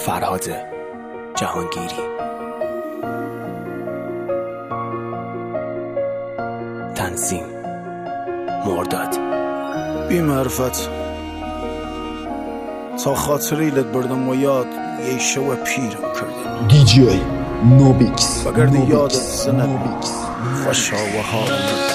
فرهاد جهانگیری. تنظیم مرداد. بی معرفت تا خاطریلت بردم و یاد یه شو پیرم کردم. دیجی نوبیکس بگردی یادت سنت خوشا و حال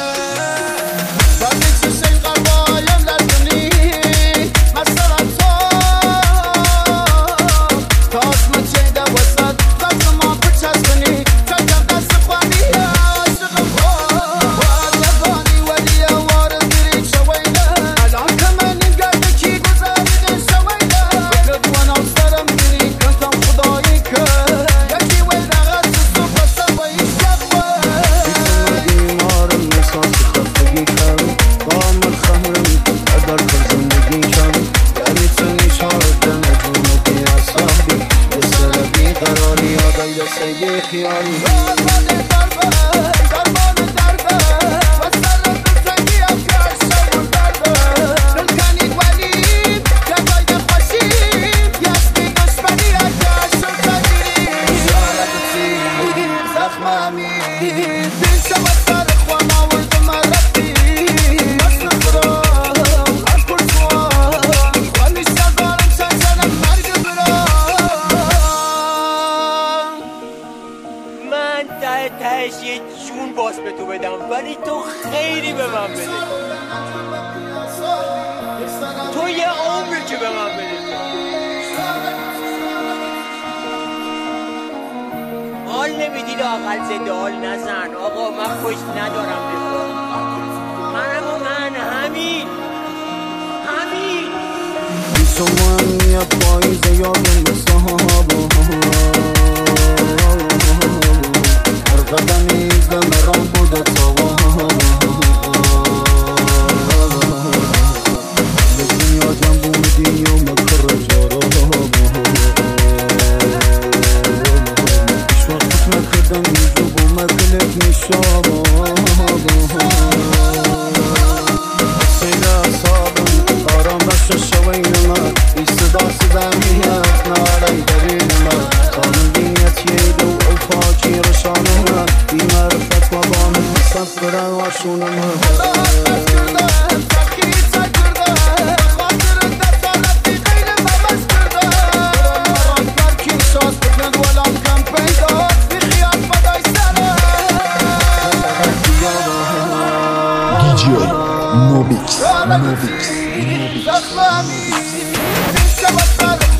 تهش یه جون باز به تو بدم، ولی تو خیلی به من بده. تو یه عمری که به من بده. حال نمیدید آقل زنده حال نزن. آقا من پشت ندارم بخور. من همین تو من یه پاییز یادم به صحابه قدمی به مرام بوده تواه به دنیا جنبو میدی و مکر جارا پیش وقت مکردم میجوب و مکلت میشابا سیده اصابم آرام بخش شوی نمه ای صدا میاد نارای درین نمه خانم بینیت ییدو او پاکی رشانه بی معرفت و با من مسافر واشونه دیجی نوبیکس